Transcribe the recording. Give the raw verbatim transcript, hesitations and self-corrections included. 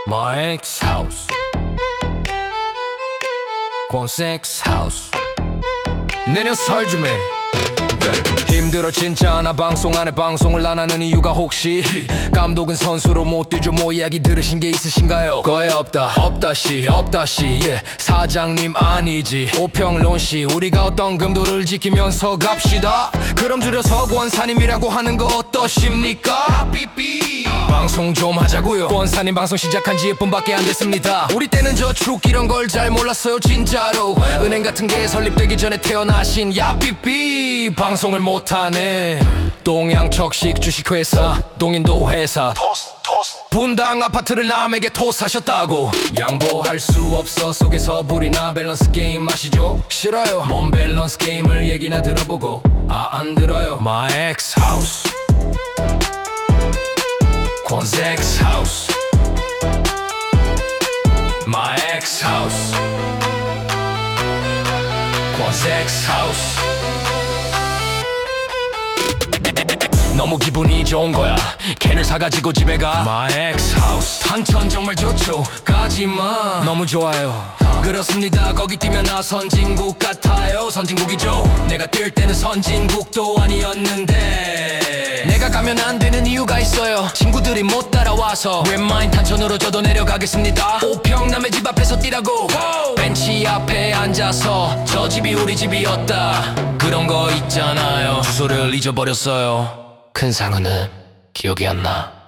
My ex house, 권섹스 하우스. 내년 설 좀 해. 힘들어 진짜 나 방송 안에 방송을 안 하는 이유가 혹시 감독은 선수로 못 뛰죠 뭐 이야기 들으신 게 있으신가요? 거의 없다 없다시 없다시 yeah. 사장님 아니지 오평론씨 우리가 어떤 금도를 지키면서 갑시다. 그럼 줄여서 권사님이라고 하는 거 어떠십니까? 삐삐 방송 좀 하자고요. 권사님 방송 시작한 지 일 분밖에 안 됐습니다. 우리 때는 저축 이런 걸 잘 몰랐어요 진짜로. 은행 같은 게 설립되기 전에 태어나신 야삐삐 방송을 못하네. 동양척식 주식회사 동인도 회사 토스 토스 분당 아파트를 남에게 토스하셨다고. 양보할 수 없어 속에서 불이나 밸런스 게임 아시죠? 싫어요 뭔 밸런스 게임을 얘기나 들어보고 아 안 들어요. My ex house 권섹스 하우스 My ex house 권섹스 하우스. 너무 기분이 좋은 거야 캔을 사가지고 집에 가. My ex house 탄천 정말 좋죠 가지마 너무 좋아요. 그렇습니다 거기 뛰면 나 선진국 같아요. 선진국이죠 내가 뛸 때는 선진국도 아니었는데. 내가 가면 안 되는 이유가 있어요 친구들이 못 따라와서. 웬마인 탄천으로 저도 내려가겠습니다. 오평 남의 집 앞에서 뛰라고 벤치 앞에 앉아서 저 집이 우리 집이었다 그런 거 있잖아요. 주소를 잊어버렸어요. 큰 상은은 기억이 안 나.